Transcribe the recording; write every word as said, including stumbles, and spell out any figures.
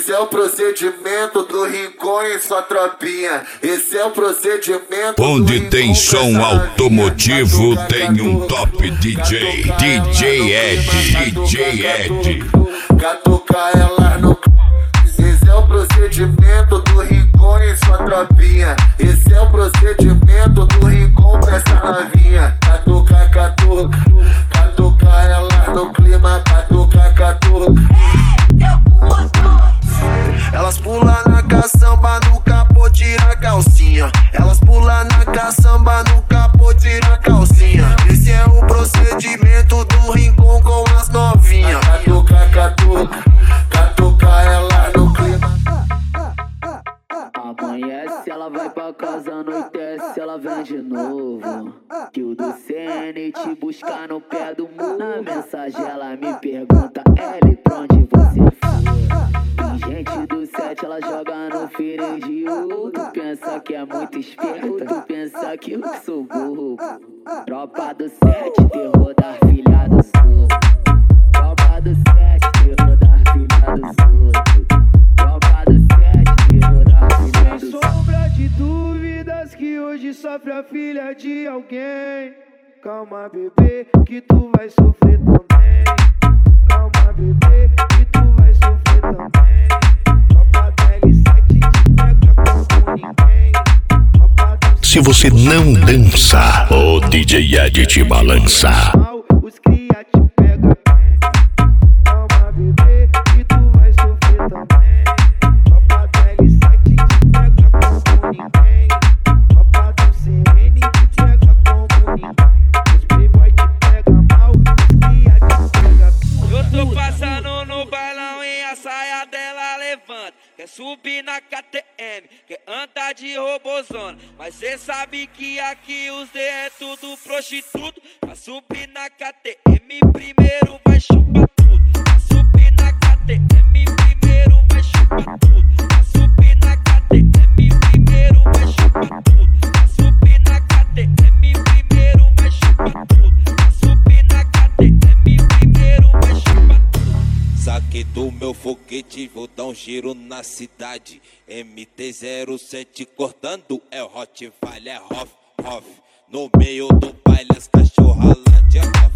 Esse é o procedimento do Rincon e sua tropinha. Esse é o procedimento. Onde tem som automotivo tem um top D J. D J Ed, D J Ed. Catucar ela no. Esse é o procedimento do Rincon e sua tropinha. Esse é o procedimento do Rincon pra essa novinha. Catucar, catuca, catucar ela no clima. Catucar, catuca. Elas pulam na caçamba, no capô tira a calcinha. Elas pulam na caçamba, no capô tira a calcinha. Esse é o procedimento do Rincon com as novinhas. Catuca, catuca, catuca ela no clima. Amanhece, ela vai pra casa, anoitece, ela vem de novo. Que o do C N te buscar no pé do muro. Na mensagem ela me pergunta, L, pra onde você foi? Gente do sete, ela joga no feeling de U. Tu pensa que é muito esperto, tu pensa que eu sou burro. Tropa do sete, terror da filha do sul. Tropa do sete, terror da filha do sul. Tropa do sete, terror da filha do sul. Sem sombra de dúvidas que hoje sofre a filha de alguém. Calma, bebê, que tu vai sofrer também. Calma, bebê, que tu vai sofrer também. Se você não dança, o D J Ed te balança. Os cria te pega. Calma, bebê, que tu vai sofrer também. Tropa do L sete te pega como ninguém. Tropa do C N te pega como ninguém. Os playboy te pega mal, os cria te pega. Eu tô passando no bailão e a saia dela levanta. Quer subir na K T M, quer andar de robozona. Mas cê sabe que aqui os D é tudo prostituto. Pra subir na K T M primeiro vai chupar tudo. Pra subir na K T M primeiro vai chupar tudo. Pra subir na K T M primeiro vai chupar tudo. Pra subir na K T M primeiro vai chupar tudo. Pra subir na K T M primeiro vai chupar tudo. Saquei do meu foguete, vou dar um giro na cidade. M T zero sete cortando, é o Hot Vale, é Hoff, Hoff. No meio do baile as cachorras lá de